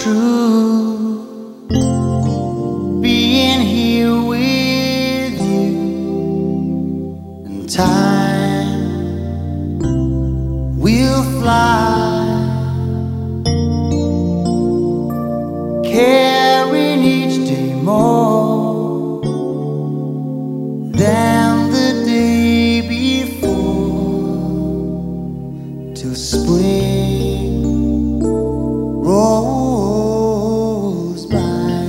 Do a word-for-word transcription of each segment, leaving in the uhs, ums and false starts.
true being here with you, and time will fly, carrying each day more than the day before, till spring rolls by.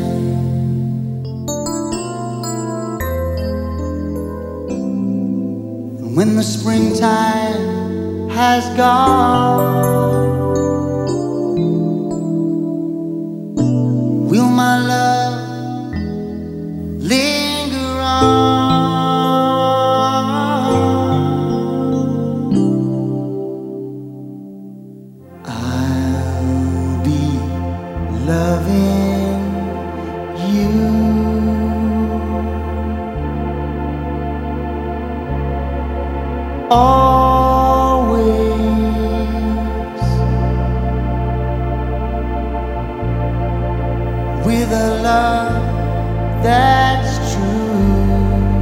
And when the springtime has gone, will my love linger on? I'll be loving you always, with a love that's true.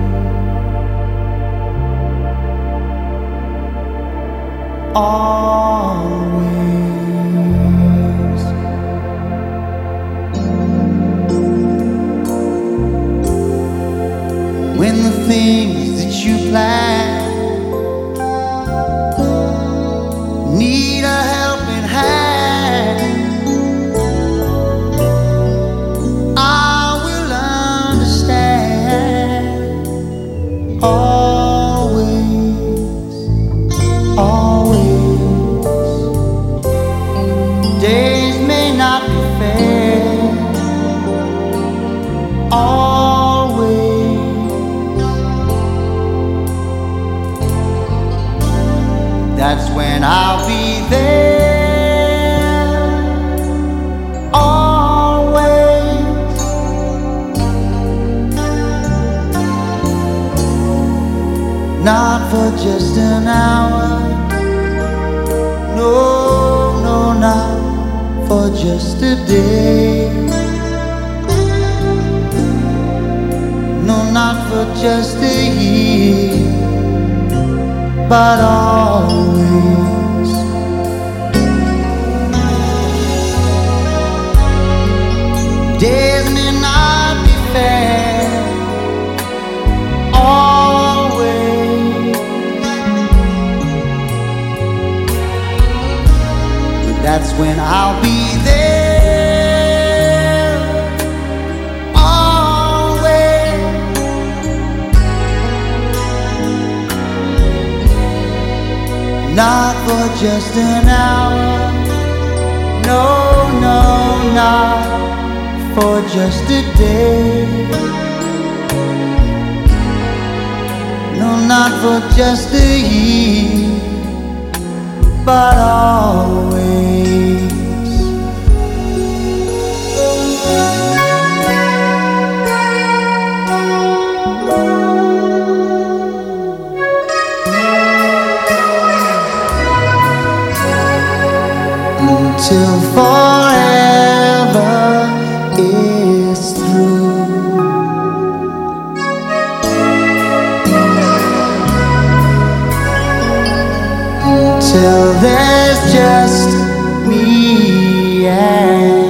Always. When the things that you plan need a helping hand, I will understand. Always, always. Days may not be fair. Always. That's when I'll be there. Always. Not for just an hour. No, no, not for just a day. No, not for just a year, but always. Days may not be fair. Always. That's when I'll be there. Always. Not for just an hour. No, no, not for just a day. No, not for just a year, but always. Until forever is through. Till there's just me and